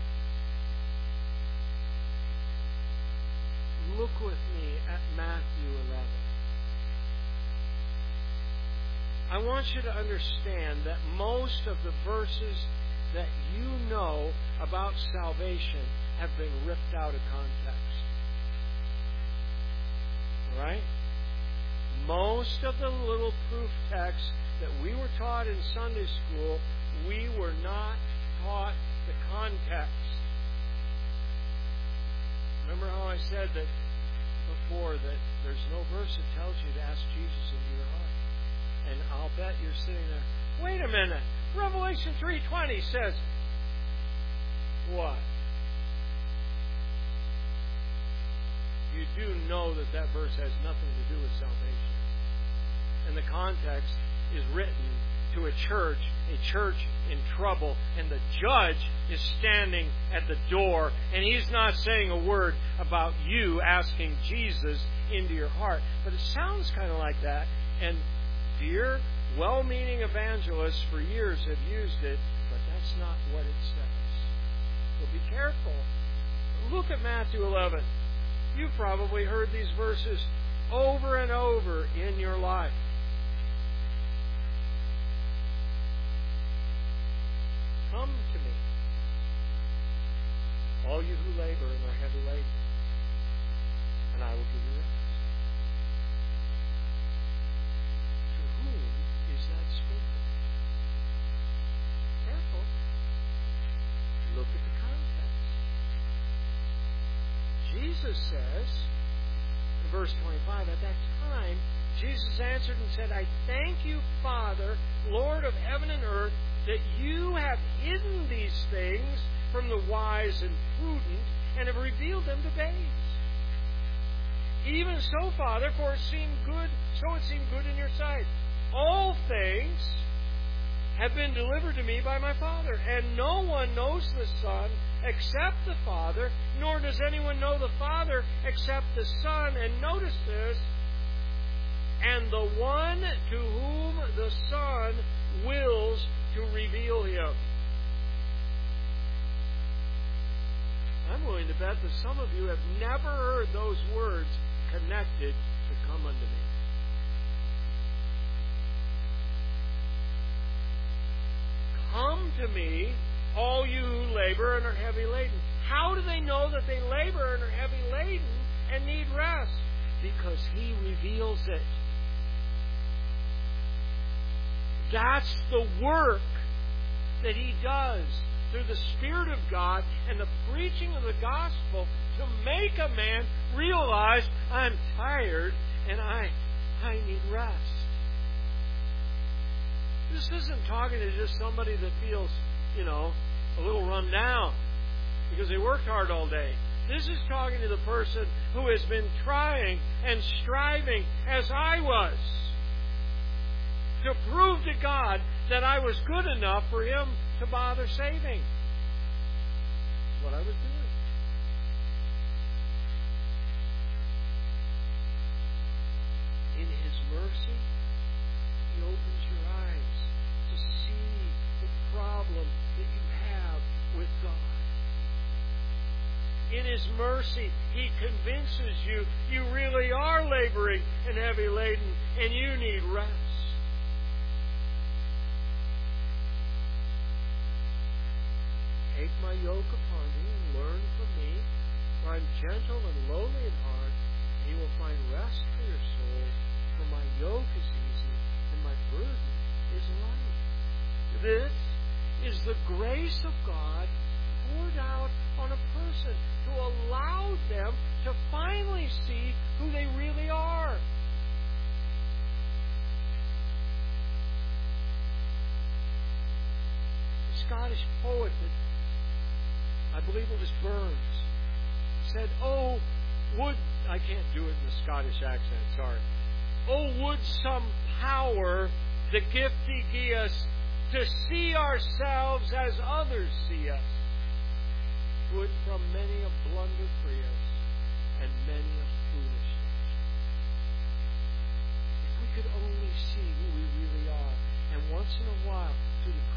Look with me at Matthew 11. I want you to understand that most of the verses that you know about salvation have been ripped out of context. All right? Most of the little proof texts that we were taught in Sunday school, we were not taught the context. Remember how I said that before that there's no verse that tells you to ask Jesus into your heart. And I'll bet you're sitting there, wait a minute, Revelation 3:20 says what? You do know that that verse has nothing to do with salvation. And the context is written to a church in trouble, and the judge is standing at the door, and he's not saying a word about you asking Jesus into your heart. But it sounds kind of like that, and dear, well-meaning evangelists for years have used it, but that's not what it says. So be careful. Look at Matthew 11. You've probably heard these verses over and over in your life. Come to me, all you who labor and are heavy laden, and I will give you rest. To whom is that spoken? Careful. Look at the context. Jesus says, in verse 25, at that time, Jesus answered and said, I thank you, Father, Lord of heaven and earth, that you have hidden these things from the wise and prudent and have revealed them to babes. Even so, Father, for it seemed good in your sight. All things have been delivered to me by my Father, and no one knows the Son except the Father, nor does anyone know the Father except the Son. And notice this, and the one to whom the Son wills to reveal him. I'm willing to bet that some of you have never heard those words connected to come unto me. Come to me, all you who labor and are heavy laden. How do they know that they labor and are heavy laden and need rest? Because He reveals it. That's the work that He does through the Spirit of God and the preaching of the gospel to make a man realize, I'm tired and I need rest. This isn't talking to just somebody that feels, a little run down because they worked hard all day. This is talking to the person who has been trying and striving, as I was, to prove to God that I was good enough for Him to bother saving. That's what I was doing. In His mercy, He opens your eyes to see the problem that you have with God. In His mercy, He convinces you you really are laboring and heavy laden and you need rest. Take my yoke upon you and learn from me, for I am gentle and lowly in heart, and you will find rest for your souls. For my yoke is easy and my burden is light. This is the grace of God poured out on a person to allow them to finally see who they really are. The Scottish poet that I believe it was Burns, said, oh, would, I can't do it in a Scottish accent, sorry. Oh, would some power the gift He gie us to see ourselves as others see us, would from many a blunder free us and many a foolishness. If we could only see who we really are, and once in a while, through the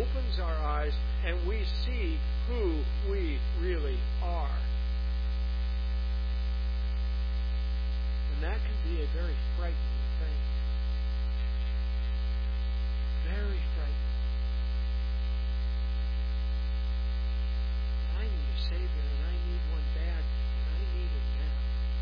opens our eyes and we see who we really are. And that can be a very frightening thing. Very frightening. I need a Savior, and I need one bad, and I need him now.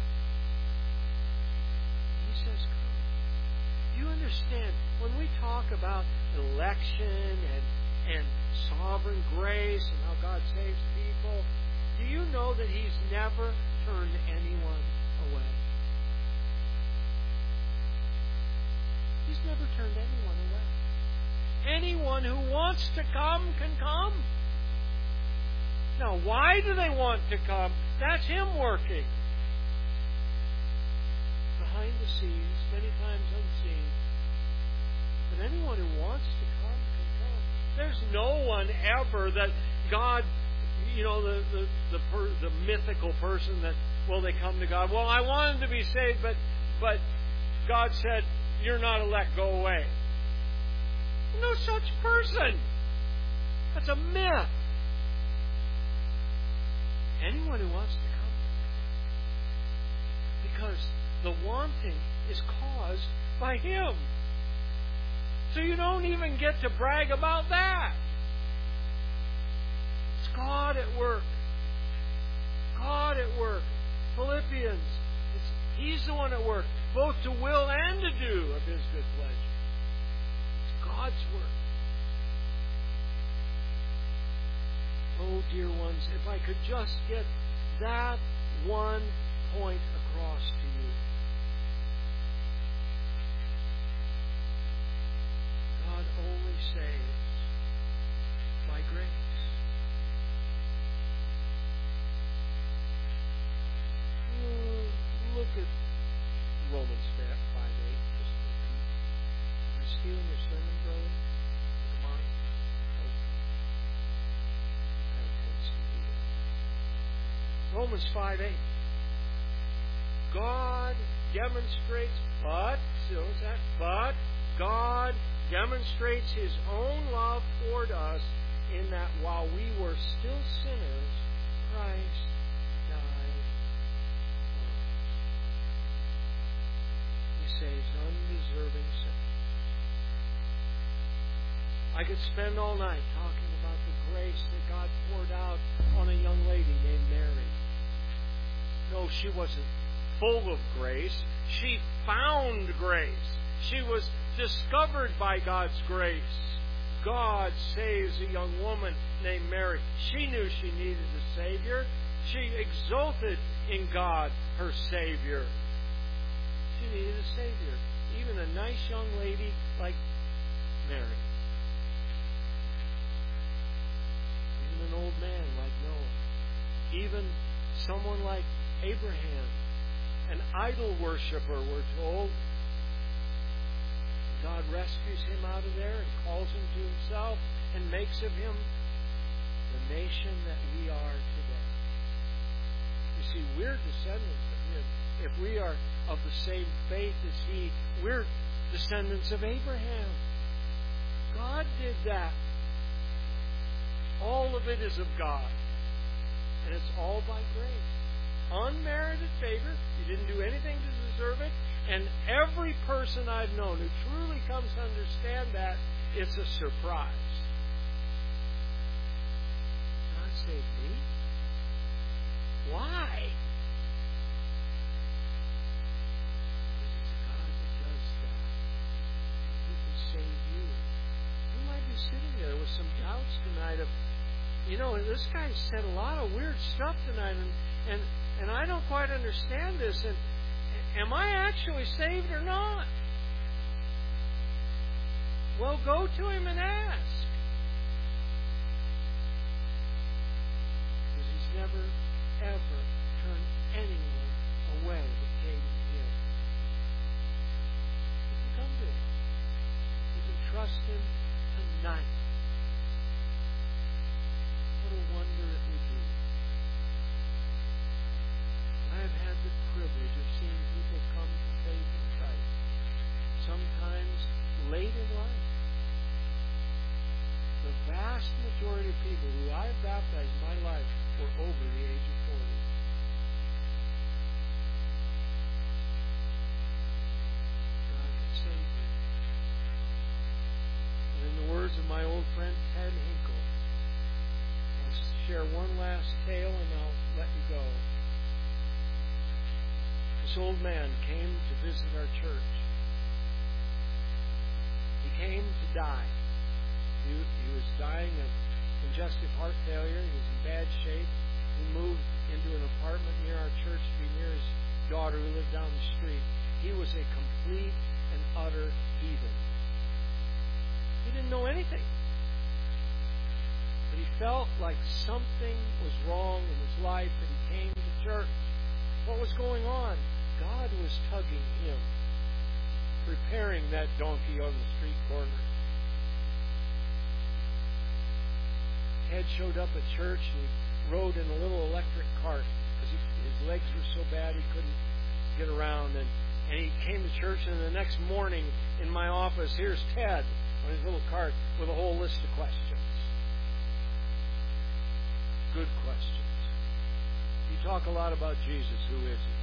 He says, come. You understand, when we talk about election and sovereign grace and how God saves people, do you know that He's never turned anyone away? He's never turned anyone away. Anyone who wants to come can come. Now, why do they want to come? That's Him working. Behind the scenes, many times unseen. But anyone who wants to come can come. There's no one ever that God, the mythical person that, they come to God. Well, I want them to be saved, but God said, you're not elect, go away. No such person. That's a myth. Anyone who wants to come. Because the wanting is caused by Him. So you don't even get to brag about that. It's God at work. God at work. Philippians. He's the one at work, both to will and to do of His good pleasure. It's God's work. Oh, dear ones, if I could just get that one point across to you. God only saves by grace. Look at Romans 5:8. Just repeat. Am I stealing your sermon, brother? Come on. Romans 5:8. God demonstrates, but God demonstrates His own love toward us in that while we were still sinners, Christ died for us. He saves undeserving sinners. I could spend all night talking about the grace that God poured out on a young lady named Mary. No, she wasn't full of grace. She found grace. She was discovered by God's grace. God saves a young woman named Mary. She knew she needed a Savior. She exulted in God, her Savior. She needed a Savior. Even a nice young lady like Mary. Even an old man like Noah. Even someone like Abraham, an idol worshiper, we're told. God rescues him out of there and calls him to Himself and makes of him the nation that we are today. You see, we're descendants of Him. If we are of the same faith as He, we're descendants of Abraham. God did that. All of it is of God. And it's all by grace. Unmerited favor. You didn't do anything to deserve it. And every person I've known who truly comes to understand that, it's a surprise. God saved me? Why? Because it's God that does that. He can save you. You might be sitting there with some doubts tonight of, this guy said a lot of weird stuff tonight, and I don't quite understand this, and am I actually saved or not? Well, go to Him and ask. Because He's never, ever turned anyone away that came to Him. You can come to Him. You can trust Him tonight. What a wonder it would be. I have had the privilege of seeing people come to faith in Christ, sometimes late in life. The people who I have baptized in my life were over the age of 40. God can save you. And in the words of my old friend Ted Hinkle, I'll share one last tale and I'll let you go. This old man came to visit our church. He came to die. He was dying of congestive heart failure. He was in bad shape. He moved into an apartment near our church to be near his daughter who lived down the street. He was a complete and utter heathen. He didn't know anything. But he felt like something was wrong in his life, and he came to church. What was going on? God was tugging him, preparing that donkey on the street corner. Ted showed up at church and he rode in a little electric cart because his legs were so bad he couldn't get around. And he came to church, and the next morning in my office, here's Ted on his little cart with a whole list of questions. Good questions. You talk a lot about Jesus. Who is He?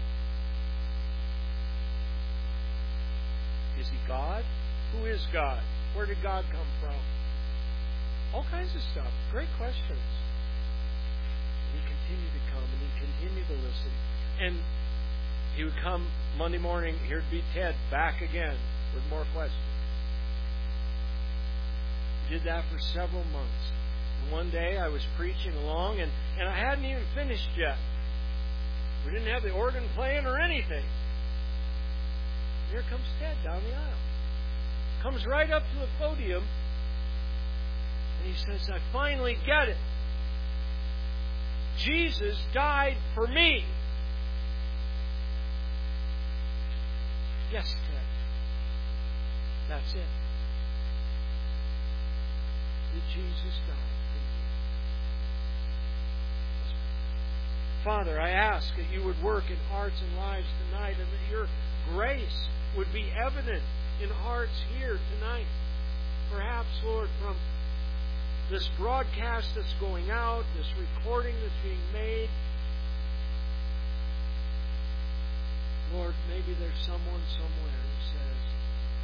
Is He God? Who is God? Where did God come from? All kinds of stuff. Great questions. And he continued to come, and he continued to listen. And he would come Monday morning, here'd be Ted back again with more questions. He did that for several months. And one day I was preaching along, and I hadn't even finished yet. We didn't have the organ playing or anything. Here comes Ted down the aisle. Comes right up to the podium, and he says, I finally get it. Jesus died for me. Yes, Ted. That's it. Did Jesus die for me? Father, I ask that you would work in hearts and lives tonight, and that your grace would be evident in hearts here tonight. Perhaps, Lord, from this broadcast that's going out, this recording that's being made, Lord, maybe there's someone somewhere who says,